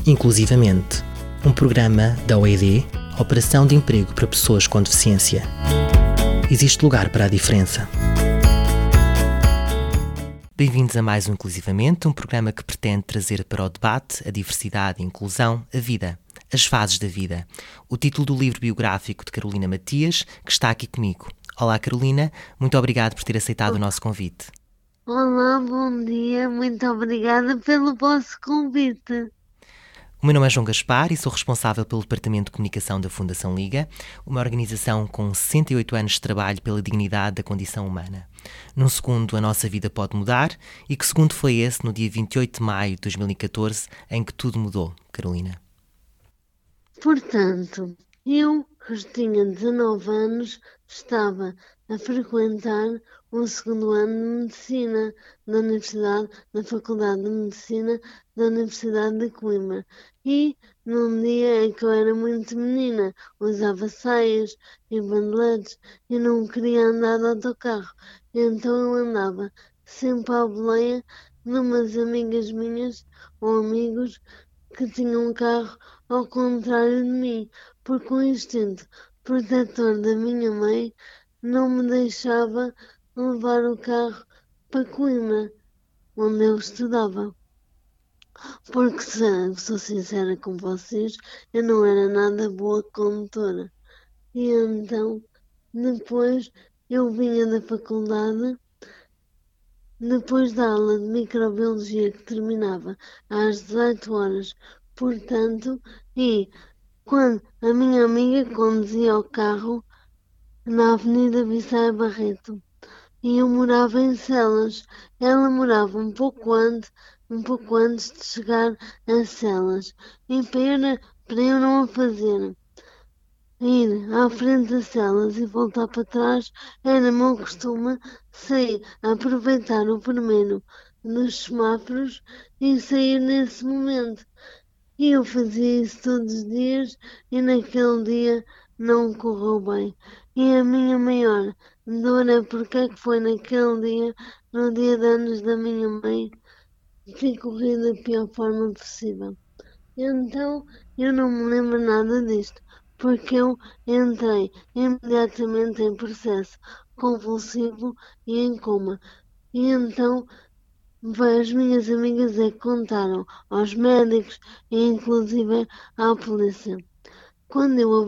Inclusivamente, um programa da OED, Operação de Emprego para Pessoas com Deficiência. Existe lugar para a diferença. Bem-vindos a mais um Inclusivamente, um programa que pretende trazer para o debate a diversidade, a inclusão, a vida, as fases da vida. O título do livro biográfico de Carolina Matias, que está aqui comigo. Olá Carolina, muito obrigado por ter aceitado o nosso convite. Olá, bom dia, muito obrigada pelo vosso convite. O meu nome é João Gaspar e sou responsável pelo Departamento de Comunicação da Fundação Liga, uma organização com 68 anos de trabalho pela dignidade da condição humana. Num segundo, a nossa vida pode mudar, e que segundo foi esse no dia 28 de maio de 2014, em que tudo mudou, Carolina? Portanto, eu, que tinha 19 anos, estava a frequentar o segundo ano de Medicina da Faculdade de Medicina da Universidade de Coimbra. E num dia em que eu era muito menina, usava saias e bandeletes e não queria andar de autocarro. Então eu andava sempre à boleia numas amigas minhas ou amigos que tinham um carro ao contrário de mim, porque o instinto protetor da minha mãe não me deixava levar o carro para Coimbra, onde eu estudava. Porque, sou sincera com vocês, eu não era nada boa condutora. E então, depois, eu vinha da faculdade, depois da aula de microbiologia que terminava às 18 horas, portanto, e quando a minha amiga conduzia o carro na Avenida Vicente Barreto e eu morava em Celas, ela morava um pouco antes de chegar a Celas, e para eu não a fazer ir à frente das Celas e voltar para trás, era meu costume sair, aproveitar o primeiro dos semáforos e sair nesse momento. E eu fazia isso todos os dias e naquele dia não correu bem. E a minha maior dor é porque é que foi naquele dia, no dia de anos da minha mãe, que corri da pior forma possível. Então eu não me lembro nada disto, porque eu entrei imediatamente em processo convulsivo e em coma. E então as minhas amigas é que contaram aos médicos e inclusive à polícia. Quando eu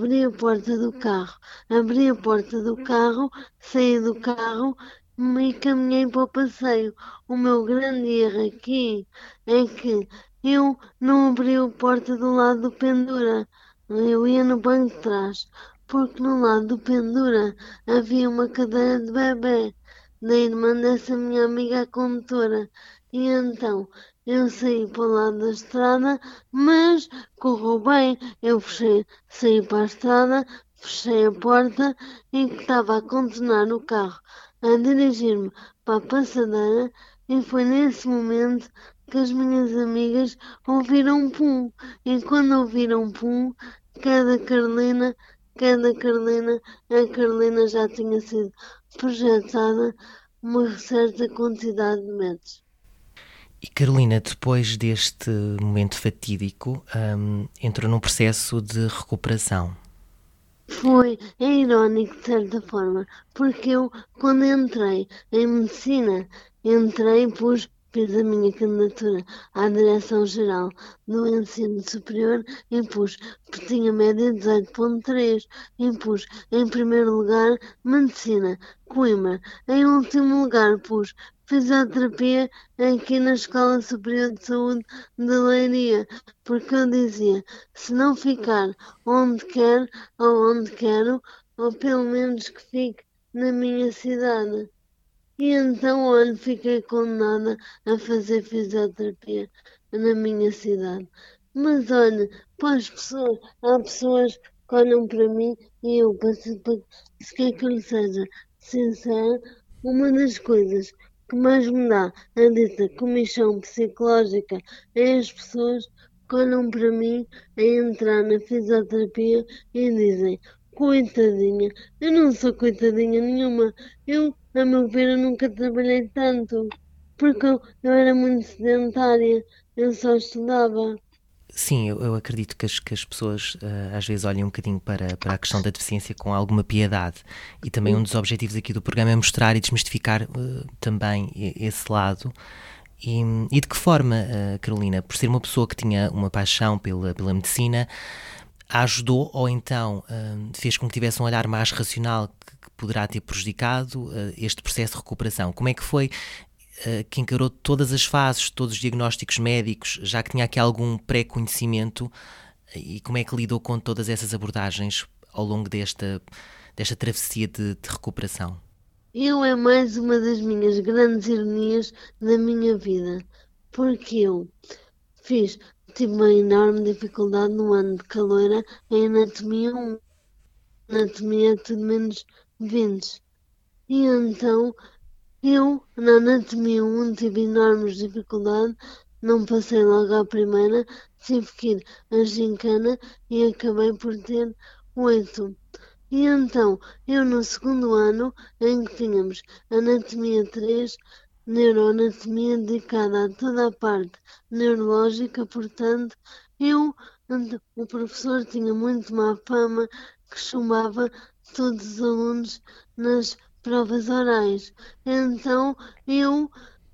abri a porta do carro, saí do carro e caminhei para o passeio. O meu grande erro aqui é que eu não abri a porta do lado do pendura. Eu ia no banco de trás, porque no lado do pendura havia uma cadeira de bebê da irmã dessa minha amiga condutora. E então eu saí para o lado da estrada, mas correu bem. Saí para a estrada, fechei a porta e estava a contornar o carro, a dirigir-me para a passadeira, e foi nesse momento que as minhas amigas ouviram um pum. E quando ouviram pum, cada Carolina, a Carolina já tinha sido projetada uma certa quantidade de metros. E Carolina, depois deste momento fatídico, entrou num processo de recuperação. É irónico de certa forma, porque eu, quando entrei em medicina, fiz a minha candidatura à Direção-Geral do Ensino Superior e tinha média 18,3 e pus em primeiro lugar Medicina, Coimbra. Em último lugar pus Fisioterapia aqui na Escola Superior de Saúde de Leiria, porque eu dizia, se não ficar onde quero, ou pelo menos que fique na minha cidade. E então, olha, fiquei condenada a fazer fisioterapia na minha cidade. Mas olha, há pessoas que olham para mim e eu, se quer que eu lhe seja sincera, uma das coisas que mais me dá a dita comichão psicológica é as pessoas que olham para mim a entrar na fisioterapia e dizem, coitadinha, eu não sou coitadinha nenhuma, a meu ver, eu nunca trabalhei tanto, porque eu era muito sedentária, eu só estudava. Sim, eu acredito que as pessoas às vezes olham um bocadinho para a questão da deficiência com alguma piedade. E também um dos objetivos aqui do programa é mostrar e desmistificar também esse lado. E, e de que forma, Carolina, por ser uma pessoa que tinha uma paixão pela medicina, a ajudou ou então fez com que tivesse um olhar mais racional que poderá ter prejudicado este processo de recuperação? Como é que foi que encarou todas as fases, todos os diagnósticos médicos, já que tinha aqui algum pré-conhecimento, e como é que lidou com todas essas abordagens ao longo desta travessia de recuperação? Eu é mais uma das minhas grandes ironias da minha vida, porque eu fiz, tive uma enorme dificuldade no ano de caloura em anatomia 1. Anatomia é tudo menos 20. E então eu, na anatomia 1, tive enormes dificuldades, não passei logo à primeira, tive que ir à gincana e acabei por ter 8. E então, eu no segundo ano, em que tínhamos anatomia 3, neuroanatomia dedicada a toda a parte neurológica, portanto, eu, o professor tinha muito má fama, que chumbava todos os alunos nas provas orais. Então, eu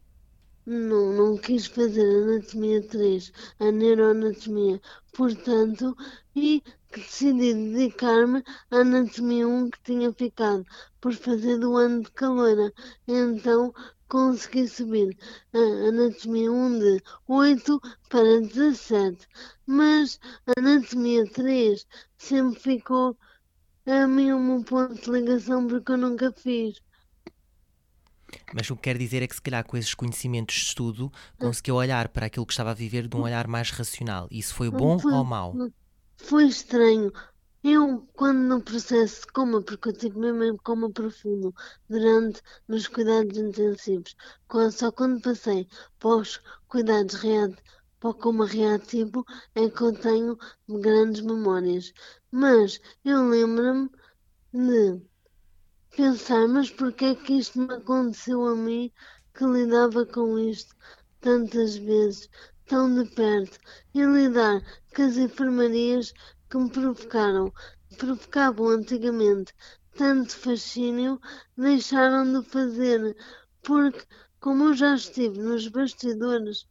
não quis fazer anatomia 3, a neuroanatomia, portanto, e que decidi dedicar-me à anatomia 1 que tinha ficado por fazer do ano de caloura. Então consegui subir a anatomia 1 de 8 para 17, mas a anatomia 3 sempre ficou a mim um ponto de ligação porque eu nunca fiz. Mas o que quero dizer é que, se calhar, com esses conhecimentos de estudo, conseguiu olhar para aquilo que estava a viver de um olhar mais racional. Isso foi bom ou Foi, mau? foi estranho. Eu, quando no processo de coma, porque eu tive mesmo em coma profundo durante nos cuidados intensivos, só quando passei para os cuidados para o coma reativo é que eu tenho grandes memórias. Mas eu lembro-me de pensar, mas porquê é que isto me aconteceu a mim, que lidava com isto tantas vezes, tão de perto, e lidar com as enfermarias que me provocavam antigamente tanto fascínio, deixaram de fazer, porque como eu já estive nos bastidores,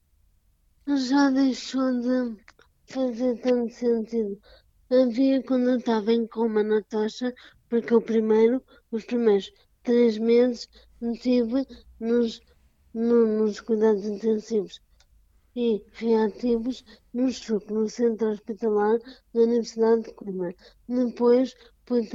já deixou de fazer tanto sentido. Havia quando eu estava em coma na tocha, porque os primeiros 3 meses estive nos, nos cuidados intensivos e reativos no SUC, no Centro Hospitalar da Universidade de Coimbra. Depois fui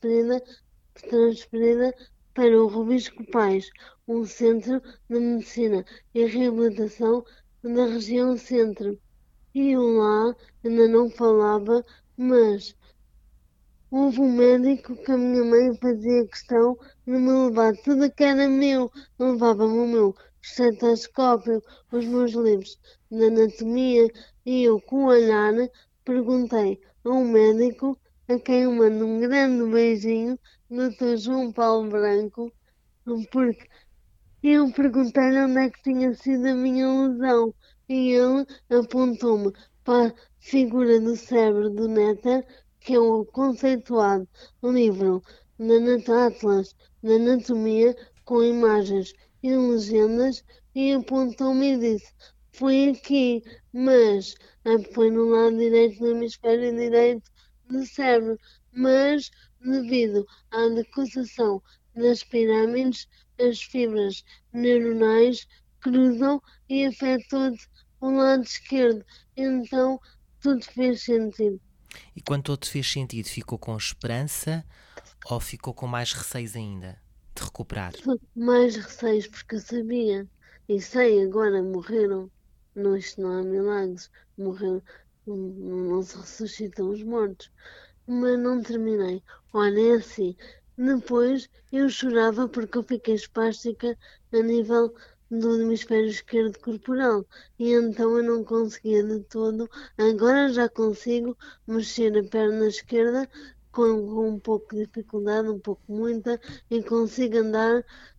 transferida para o Robisco Pais, um centro de medicina e reabilitação da região centro. E eu lá ainda não falava, mas houve um médico que a minha mãe fazia questão de me levar tudo que era meu. Levava-me o meu estetoscópio, os meus livros de anatomia, e eu, com o olhar, perguntei a um médico, a quem eu mando um grande beijinho, Dr. João Paulo Branco, porque eu perguntei-lhe onde é que tinha sido a minha lesão, e ele apontou-me para a figura do cérebro do Néter, que é o conceituado livro Atlas de Anatomia, com imagens e legendas, e apontou-me e disse: Foi aqui, mas foi no lado direito do hemisfério direito do cérebro, mas devido à decussação das pirâmides, as fibras neuronais cruzam e afetam o lado esquerdo. Então tudo fez sentido. E quando todo fez sentido, ficou com esperança ou ficou com mais receios ainda de recuperar? Mais receios porque eu sabia e sei agora morreram. Não, isto não há milagres. Morreram, não se ressuscitam os mortos. Mas não terminei. Olha, é assim. Depois eu chorava porque eu fiquei espástica a nível do hemisfério esquerdo corporal. E então eu não conseguia de todo. Agora já consigo mexer a perna esquerda com um pouco de dificuldade, um pouco muita, e consigo andar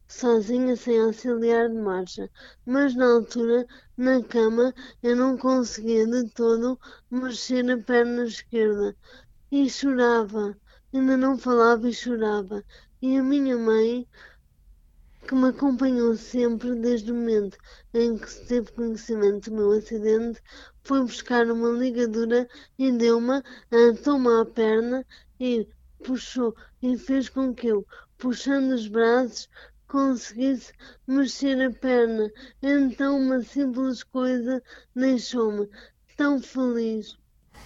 sozinha, sem auxiliar de marcha. Mas na altura, na cama, eu não conseguia de todo mexer a perna esquerda e chorava. Ainda não falava e chorava. E a minha mãe, que me acompanhou sempre desde o momento em que se teve conhecimento do meu acidente, foi buscar uma ligadura e deu-me, atou-me à perna e puxou e fez com que eu, puxando os braços, conseguisse mexer a perna. Então uma simples coisa deixou-me tão feliz.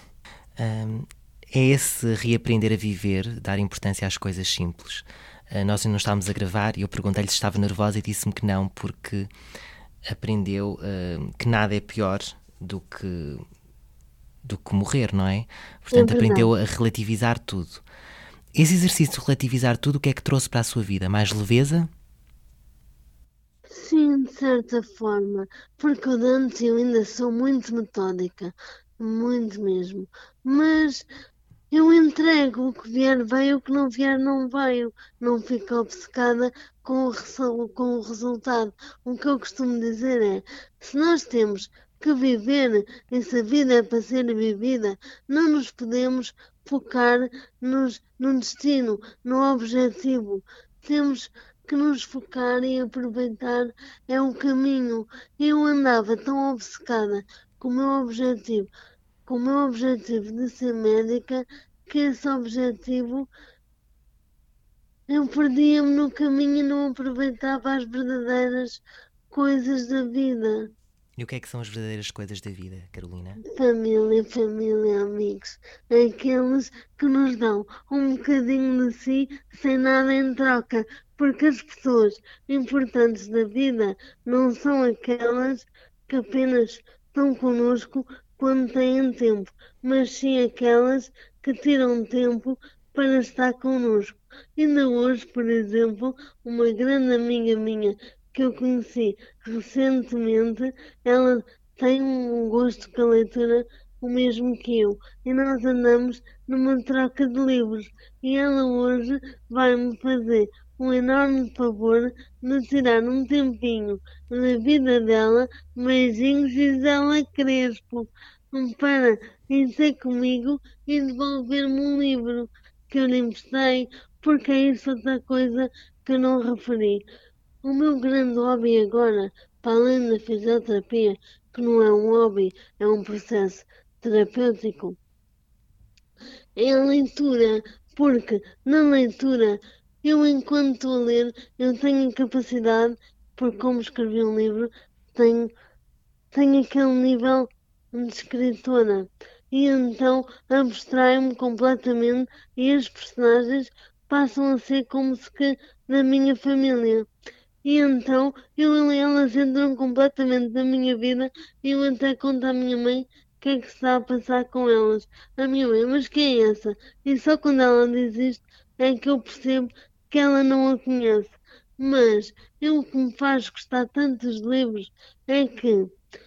É esse reaprender a viver, dar importância às coisas simples. Nós ainda não estávamos a gravar e eu perguntei-lhe se estava nervosa e disse-me que não, porque aprendeu que nada é pior do que morrer, não é? É Portanto, verdade. aprendeu a relativizar tudo. Esse exercício de relativizar tudo, o que é que trouxe para a sua vida? Mais leveza? Sim, de certa forma, porque eu de antes eu ainda sou muito metódica, muito mesmo. Mas eu entrego o que vier veio, o que não vier não veio. Não fico obcecada com o resultado. O que eu costumo dizer é, se nós temos que viver, e se a vida é para ser vivida, não nos podemos focar no destino, no objetivo. Temos que nos focar e aproveitar é o caminho. Eu andava tão obcecada com o meu objetivo, de ser médica, que esse objetivo eu perdia-me no caminho e não aproveitava as verdadeiras coisas da vida. E o que é que são as verdadeiras coisas da vida, Carolina? Família, amigos, aqueles que nos dão um bocadinho de si sem nada em troca, porque as pessoas importantes da vida não são aquelas que apenas estão connosco quando têm tempo, mas sim aquelas que tiram tempo para estar connosco. Ainda hoje, por exemplo, uma grande amiga minha que eu conheci recentemente, ela tem um gosto pela leitura o mesmo que eu, e nós andamos numa troca de livros. E ela hoje vai-me fazer um enorme favor de tirar um tempinho da vida dela, beijinhos Gisela Crespo, para ir ter comigo e devolver-me um livro que eu lhe emprestei, porque é isso outra coisa que eu não referi. O meu grande hobby agora, para além da fisioterapia, que não é um hobby, é um processo terapêutico, é a leitura, porque na leitura, eu enquanto estou a ler, eu tenho capacidade, porque como escrevi um livro, tenho, tenho aquele nível de escritora. E então abstraio-me completamente e as personagens passam a ser como se que da minha família. E então elas entram completamente na minha vida e eu até conto à minha mãe o que é que se está a passar com elas. A minha mãe, mas quem é essa? E só quando ela diz isto é que eu percebo que ela não a conhece. Mas o que me faz gostar tanto dos livros é que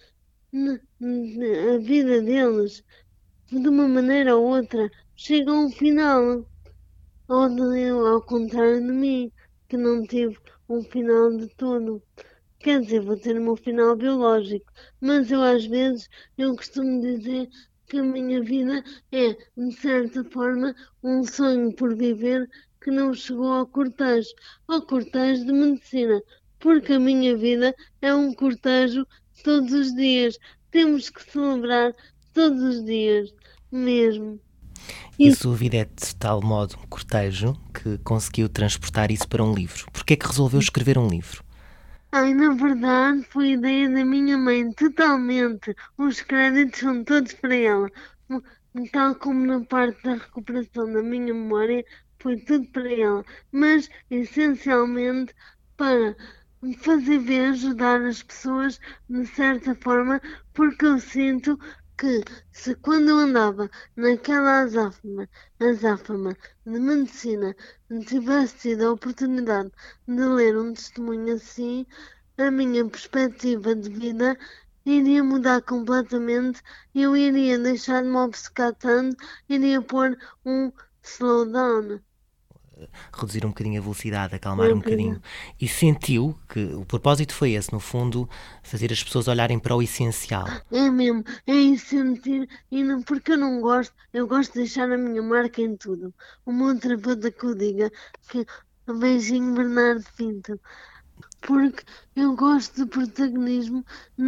a vida deles, de uma maneira ou outra, chega a um final. Ao contrário de mim, que não tive um final de todo. Quer dizer, vou ter o meu final biológico, mas eu às vezes eu costumo dizer que a minha vida é, de certa forma, um sonho por viver que não chegou ao cortejo de medicina, porque a minha vida é um cortejo todos os dias. Temos que celebrar todos os dias, mesmo. E a E sua vida é de tal modo um cortejo que conseguiu transportar isso para um livro. Porquê é que resolveu escrever um livro? Ai, na verdade, foi ideia da minha mãe, totalmente. Os créditos são todos para ela. Tal como na parte da recuperação da minha memória, foi tudo para ela. Mas, essencialmente, para me fazer ver, ajudar as pessoas de certa forma, porque eu sinto que se quando eu andava naquela azáfama de medicina, tivesse tido a oportunidade de ler um testemunho assim, a minha perspectiva de vida iria mudar completamente. Eu iria deixar de me obcecar tanto, iria pôr um slowdown. reduzir um bocadinho a velocidade, acalmar É um verdade. bocadinho. E sentiu que o propósito foi esse, no fundo, fazer as pessoas olharem para o essencial. É mesmo, é isso sentir, e não, porque eu gosto de deixar a minha marca em tudo. O meu terapeuta que o diga, que beijinho Bernardo Pinto, porque eu gosto de protagonismo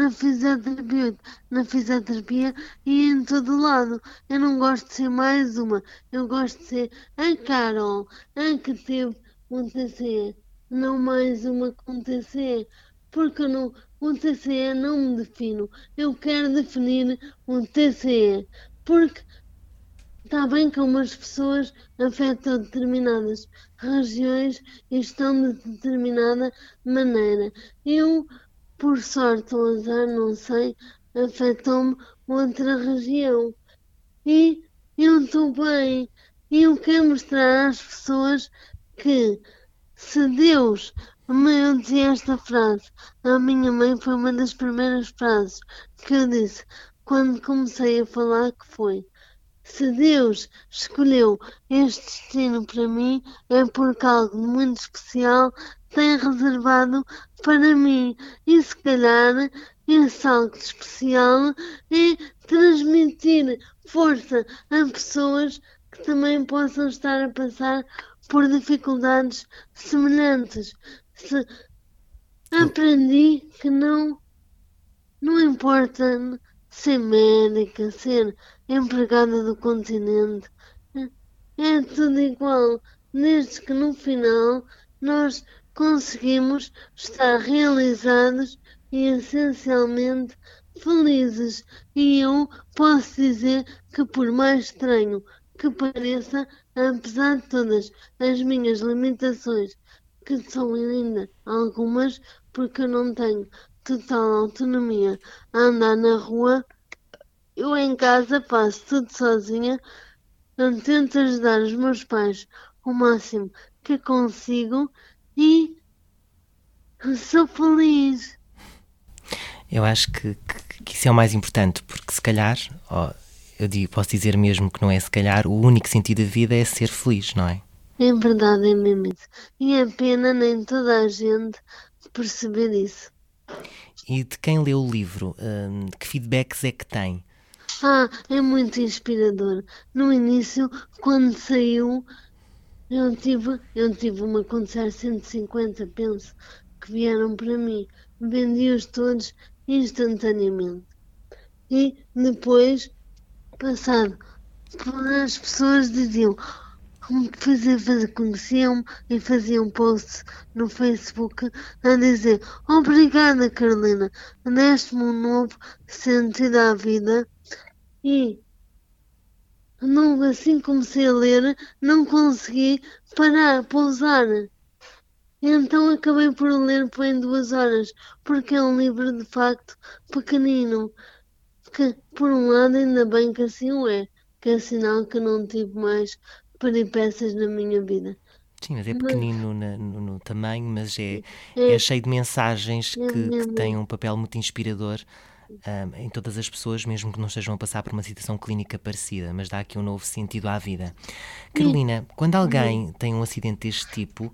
na fisioterapia e em todo lado. Eu não gosto de ser mais uma, eu gosto de ser a Carol, a que teve um TCE, não mais uma com TCE, porque eu não, um TCE não me defino. Eu quero definir um TCE, porque está bem que umas pessoas afetam determinadas regiões e estão de determinada maneira. Eu, por sorte ou azar, não sei, afetou-me outra região. E eu estou bem. E eu quero mostrar às pessoas que se Deus, eu dizia esta frase, a minha mãe foi uma das primeiras frases que eu disse quando comecei a falar que foi. Se Deus escolheu este destino para mim, é porque algo muito especial tem reservado para mim. E se calhar esse algo especial é transmitir força a pessoas que também possam estar a passar por dificuldades semelhantes. Se aprendi que não importa ser médica, ser empregada do continente, é tudo igual, desde que no final nós conseguimos estar realizados e essencialmente felizes. E eu posso dizer que, por mais estranho que pareça, apesar de todas as minhas limitações, que são ainda algumas, porque eu não tenho total autonomia a andar na rua, eu em casa faço tudo sozinha. Eu tento ajudar os meus pais o máximo que consigo e sou feliz. Eu acho que isso é o mais importante, porque se calhar, posso dizer mesmo que não é se calhar, o único sentido da vida é ser feliz, não é? É verdade, é mesmo isso. E é pena nem toda a gente perceber isso. E de quem leu o livro, que feedbacks é que tem? É muito inspirador. No início, quando saiu, eu tive uma com 150, penso, que vieram para mim. Vendi-os todos instantaneamente. E depois, passado, as pessoas diziam, conheciam-me e faziam posts no Facebook a dizer obrigada Carolina, deste-me um novo sentido à vida e não, assim que comecei a ler não consegui pousar. Então acabei por ler em 2 horas, porque é um livro de facto pequenino, que por um lado ainda bem que assim o é, que é sinal que não tive mais peripécias na minha vida. Sim, mas é Mas pequenino no tamanho, mas é é, cheio de mensagens é que têm mesmo. um papel muito inspirador em todas as pessoas, mesmo que não estejam a passar por uma situação clínica parecida, mas dá aqui um novo sentido à vida. E, Carolina, quando alguém tem um acidente deste tipo,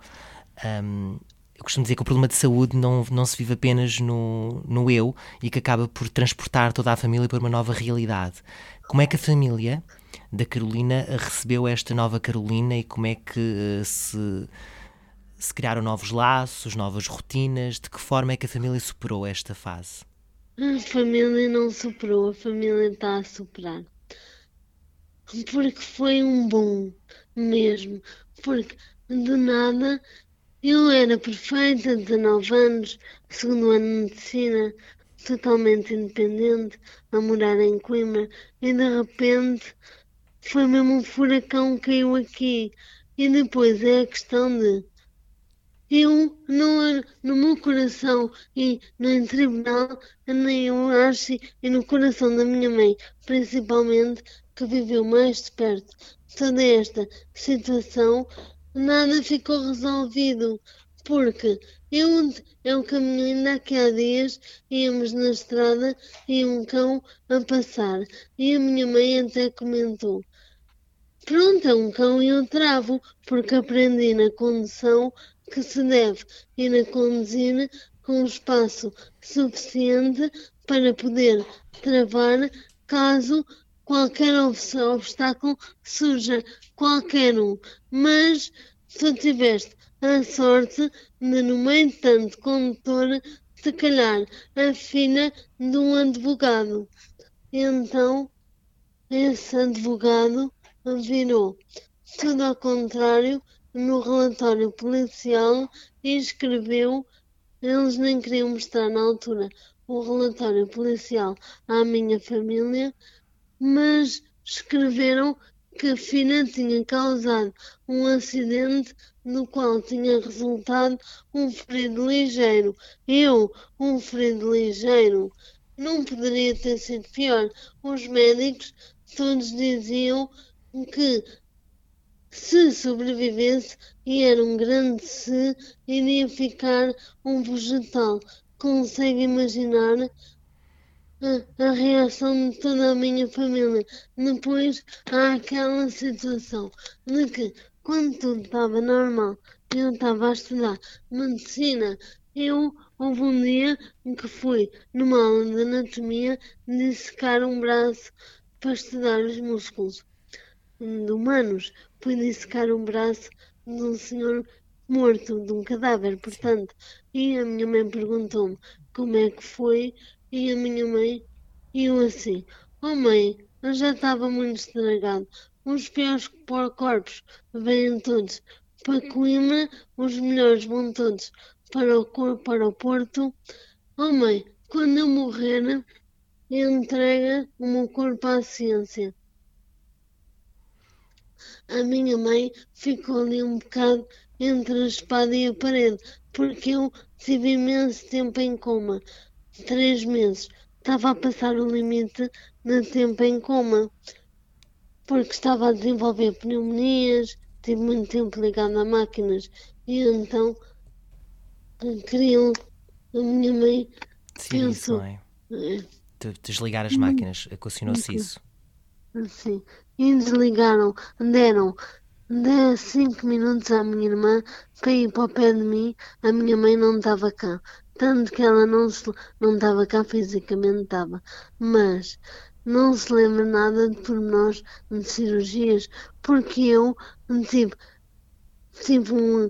eu costumo dizer que o problema de saúde não se vive apenas no eu e que acaba por transportar toda a família para uma nova realidade. Como é que a família da Carolina recebeu esta nova Carolina e como é que se criaram novos laços, novas rotinas? De que forma é que a família superou esta fase? a família não superou, a família está a superar. Porque foi um bom mesmo. Porque do nada eu era perfeita, 19 anos, segundo ano de medicina, totalmente independente, a morar em Coimbra, e de repente foi mesmo um furacão que caiu aqui. E depois é a questão de eu no meu coração e no em tribunal, nem eu acho, e no coração da minha mãe, principalmente, que viveu mais de perto toda esta situação, nada ficou resolvido. Porque eu caminho ainda aqui há dias, íamos na estrada e um cão a passar. E a minha mãe até comentou. Pronto, é um cão e eu travo, porque aprendi na condução que se deve ir a conduzir com espaço suficiente para poder travar caso qualquer obstáculo surja, qualquer um. Mas tu tiveste a sorte de, no meio de tanto condutor, se calhar a filha de um advogado. Então, esse advogado virou tudo ao contrário no relatório policial e escreveu, eles nem queriam mostrar na altura o relatório policial à minha família, mas escreveram que a filha tinha causado um acidente no qual tinha resultado um ferido ligeiro. Um ferido ligeiro, não poderia ter sido pior. Os médicos todos diziam que se sobrevivesse, e era um grande se, iria ficar um vegetal. Consegue imaginar a reação de toda a minha família? Depois há aquela situação de que, quando tudo estava normal, eu estava a estudar medicina, houve um dia em que fui numa aula de anatomia dissecar um braço para estudar os músculos de humanos, fui dissecar um braço de um senhor morto, de um cadáver, Sim. portanto. E a minha mãe perguntou-me como é que foi, e a minha mãe, e eu assim, oh mãe, eu já estava muito estragado. Os piores corpos vêm todos para Coimbra, os melhores vão todos para o Porto. Oh mãe, quando eu morrer, entrega o meu corpo à ciência. A minha mãe ficou ali um bocado entre a espada e a parede, porque eu tive imenso tempo em coma, 3 meses. Estava a passar o limite de tempo em coma, porque estava a desenvolver pneumonias, tive muito tempo ligado a máquinas, e então queriam, a minha mãe Decidir isso, não pensou, é? eh, Desligar as máquinas, equacionou-se isso. assim, e desligaram, deram 5 minutos à minha irmã para ir para o pé de mim. A minha mãe não estava cá. Tanto que ela não estava cá fisicamente, estava. Mas não se lembra nada de pormenores de cirurgias, porque eu tive, tive um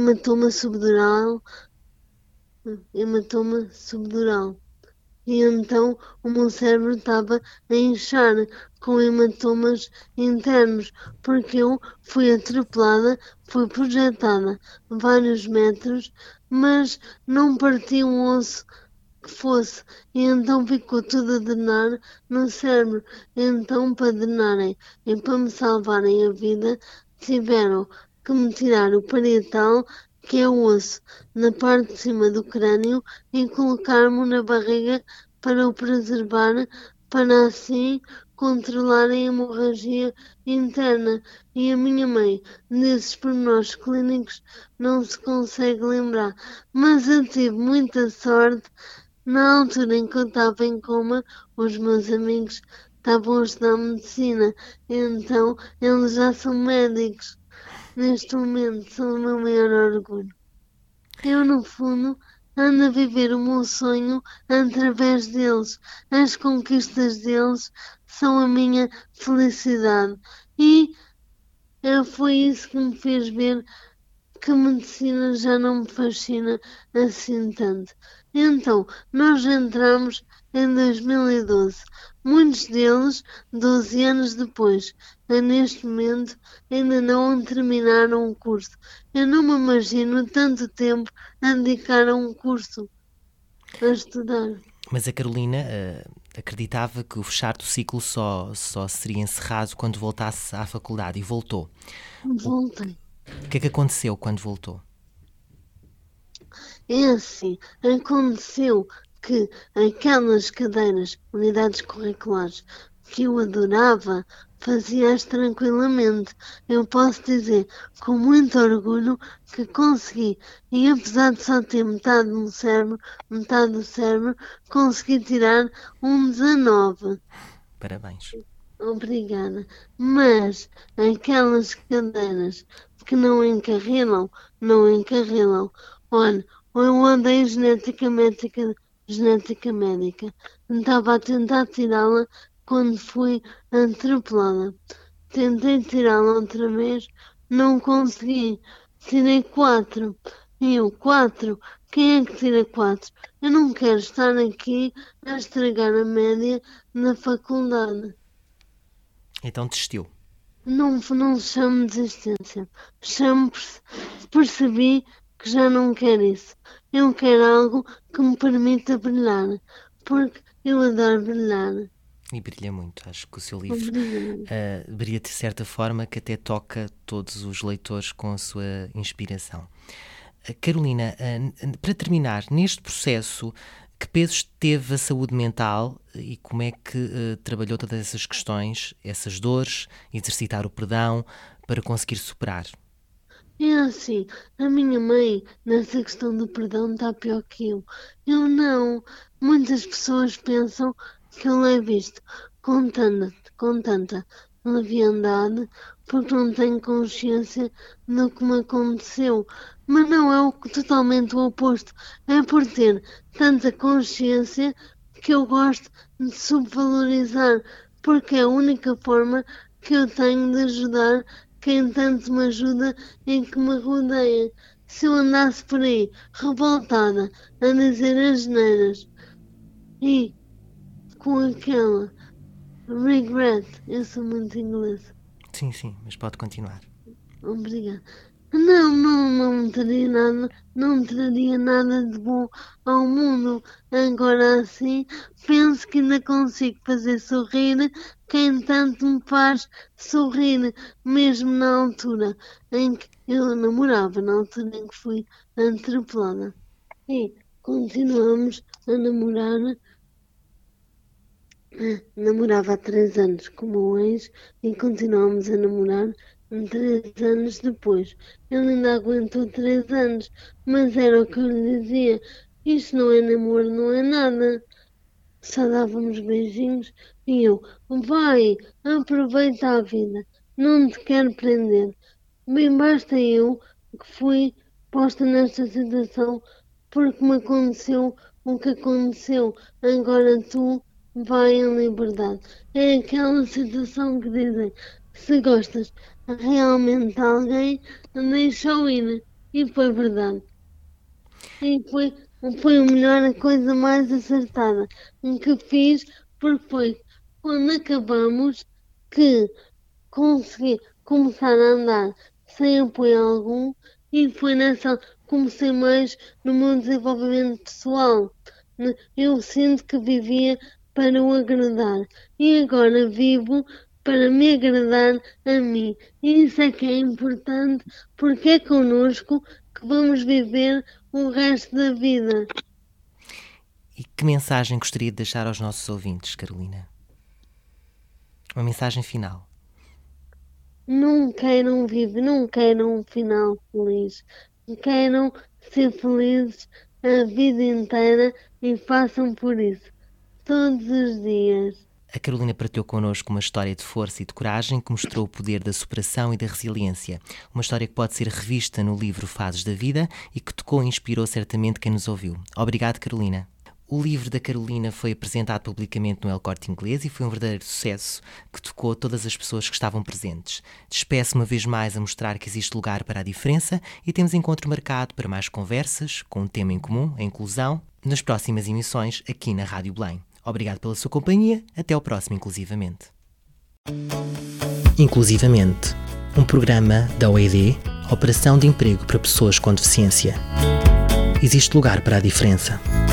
hematoma subdural. E então o meu cérebro estava a inchar com hematomas internos, porque eu fui atropelada, fui projetada vários metros, mas não parti um osso que fosse, e então ficou tudo a drenar no cérebro. Então, para drenarem e para me salvarem a vida, tiveram que me tirar o parietal, que é o osso, na parte de cima do crânio, e colocar-me na barriga para o preservar, para assim controlar a hemorragia interna. E a minha mãe, nesses pormenores clínicos, não se consegue lembrar. Mas eu tive muita sorte. Na altura em que eu estava em coma, os meus amigos estavam a estudar medicina, então eles já são médicos. Neste momento são o meu maior orgulho. Eu, no fundo, ando a viver o meu sonho através deles. As conquistas deles são a minha felicidade. E foi isso que me fez ver que a medicina já não me fascina assim tanto. Então, nós entramos em 2012, muitos deles 12 anos depois, e neste momento ainda não terminaram o curso. Eu não me imagino tanto tempo a dedicar a um curso, a estudar. Mas a Carolina acreditava que o fechar do ciclo só seria encerrado quando voltasse à faculdade e voltou. O Voltei. que é que aconteceu quando voltou? É assim, aconteceu que aquelas cadeiras, unidades curriculares, que eu adorava, fazia-as tranquilamente. Eu posso dizer com muito orgulho que consegui, e apesar de só ter metade do cérebro, consegui tirar um 19. Parabéns. Obrigada. Mas aquelas cadeiras que não encarrilam, não encarrilam. Olha, eu odeio genética médica. Estava a tentar tirá-la quando fui atropelada. Tentei tirá-la outra vez, não consegui. Tirei 4. E eu, 4? Quem é que tira 4? Eu não quero estar aqui a estragar a média na faculdade. Então desistiu. Não chamo de desistência. Percebi que já não quero isso. Eu quero algo que me permita brilhar. Porque eu adoro brilhar. E brilha muito. Acho que o seu livro Obrigada. brilha de certa forma que até toca todos os leitores com a sua inspiração. Carolina, para terminar, neste processo, que pesos teve a saúde mental e como é que trabalhou todas essas questões, essas dores, exercitar o perdão para conseguir superar? É assim, a minha mãe, nessa questão do perdão, está pior que eu. Eu não. Muitas pessoas pensam que eu levo isto com tanta leviandade porque não tenho consciência do que me aconteceu. Mas não é totalmente o oposto. É por ter tanta consciência que eu gosto de subvalorizar, porque é a única forma que eu tenho de ajudar quem tanto me ajuda e que me rodeia. Se eu andasse por aí revoltada a dizer asneiras e com aquela regret, eu sou muito inglês. Sim, mas pode continuar. Obrigada. Não traria nada de bom ao mundo. Agora assim, penso que ainda consigo fazer sorrir quem tanto me faz sorrir, mesmo na altura em que eu namorava, na altura em que fui atropelada. E continuamos a namorar. Namorava há 3 anos com o meu ex e continuamos a namorar 3 anos depois. Ele ainda aguentou 3 anos, mas era o que eu lhe dizia. Isto não é namoro, não é nada. Só dávamos beijinhos e eu, vai, aproveita a vida, não te quero prender. Bem, basta eu que fui posta nesta situação porque me aconteceu o que aconteceu. Agora tu vai em liberdade. É aquela situação que dizem, se gostas realmente de alguém, deixa-o ir. E foi verdade. E foi o melhor, a coisa mais acertada que fiz, porque foi quando acabamos que consegui começar a andar sem apoio algum e foi nessa comecei mais no meu desenvolvimento pessoal. Eu sinto que vivia para o agradar e agora vivo para me agradar a mim. E isso é que é importante porque é connosco que vamos viver o resto da vida. E que mensagem gostaria de deixar aos nossos ouvintes, Carolina? Uma mensagem final. Não queiram um final feliz. Queiram ser felizes a vida inteira e façam por isso, todos os dias. A Carolina partilhou connosco uma história de força e de coragem que mostrou o poder da superação e da resiliência. Uma história que pode ser revista no livro Fases da Vida e que tocou e inspirou certamente quem nos ouviu. Obrigado, Carolina. O livro da Carolina foi apresentado publicamente no El Corte Inglês e foi um verdadeiro sucesso que tocou todas as pessoas que estavam presentes. Despeço uma vez mais a mostrar que existe lugar para a diferença e temos encontro marcado para mais conversas com um tema em comum, a inclusão, nas próximas emissões aqui na Rádio Belém. Obrigado pela sua companhia. Até ao próximo Inclusivamente. Inclusivamente, um programa da OED, Operação de Emprego para Pessoas com Deficiência. Existe lugar para a diferença.